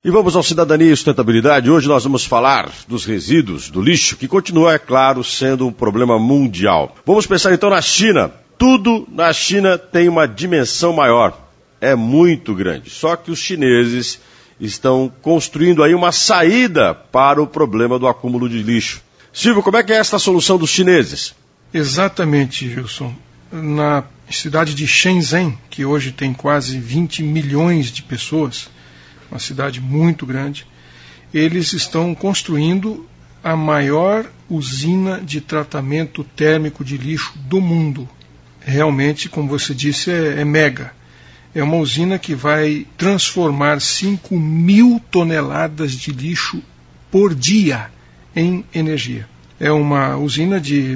E vamos ao Cidadania e Sustentabilidade. Hoje nós vamos falar dos resíduos, do lixo, que continua, é claro, sendo um problema mundial. Vamos pensar então na China. Tudo na China tem uma dimensão maior. É muito grande. Só que os chineses estão construindo aí uma saída para o problema do acúmulo de lixo. Silvio, como é que é esta solução dos chineses? Exatamente, Gilson. Na cidade de Shenzhen, que hoje tem quase 20 milhões de pessoas, uma cidade muito grande, eles estão construindo a maior usina de tratamento térmico de lixo do mundo. Realmente, como você disse, é mega. É uma usina que vai transformar 5.000 toneladas de lixo por dia em energia. É uma usina de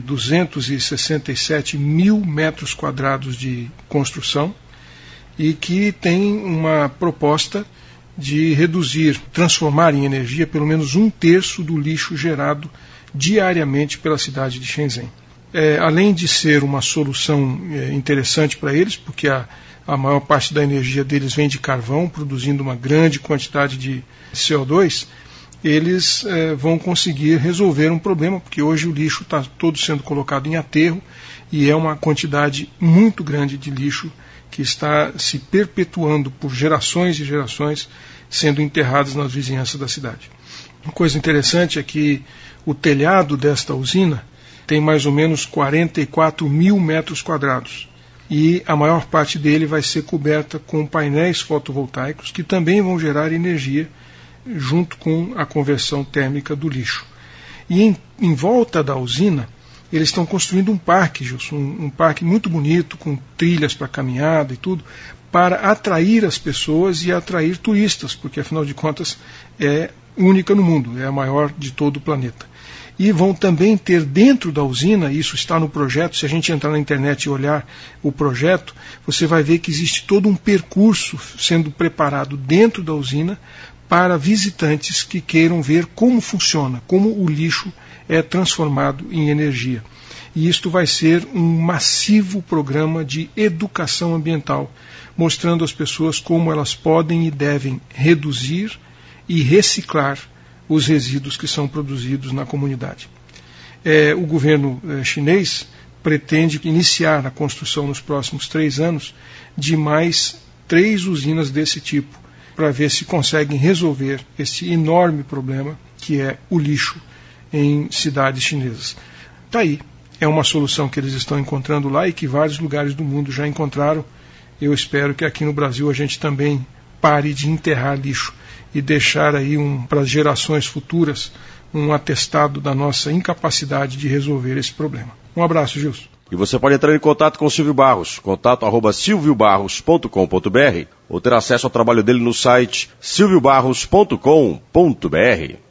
267 mil metros quadrados de construção e que tem uma proposta de reduzir, transformar em energia pelo menos 1/3 do lixo gerado diariamente pela cidade de Shenzhen. Além de ser uma solução interessante para eles, porque a maior parte da energia deles vem de carvão, produzindo uma grande quantidade de CO2, eles vão conseguir resolver um problema, porque hoje o lixo está todo sendo colocado em aterro e é uma quantidade muito grande de lixo que está se perpetuando por gerações e gerações, sendo enterradas nas vizinhanças da cidade. Uma coisa interessante é que o telhado desta usina tem mais ou menos 44 mil metros quadrados e a maior parte dele vai ser coberta com painéis fotovoltaicos que também vão gerar energia junto com a conversão térmica do lixo. E em volta da usina, eles estão construindo um parque, Gilson, um parque muito bonito, com trilhas para caminhada e tudo, para atrair as pessoas e atrair turistas, porque afinal de contas é única no mundo, é a maior de todo o planeta. E vão também ter dentro da usina, isso está no projeto, se a gente entrar na internet e olhar o projeto, você vai ver que existe todo um percurso sendo preparado dentro da usina para visitantes que queiram ver como funciona, como o lixo é transformado em energia. E isto vai ser um massivo programa de educação ambiental, mostrando às pessoas como elas podem e devem reduzir e reciclar os resíduos que são produzidos na comunidade. O governo chinês pretende iniciar a construção nos próximos 3 anos de mais 3 usinas desse tipo, para ver se conseguem resolver esse enorme problema que é o lixo em cidades chinesas. Está aí, é uma solução que eles estão encontrando lá e que vários lugares do mundo já encontraram. Eu espero que aqui no Brasil a gente também pare de enterrar lixo e deixar aí para as gerações futuras um atestado da nossa incapacidade de resolver esse problema. Um abraço, Gilson. E você pode entrar em contato com o Silvio Barros, contato@silviobarros.com.br ou ter acesso ao trabalho dele no site silviobarros.com.br.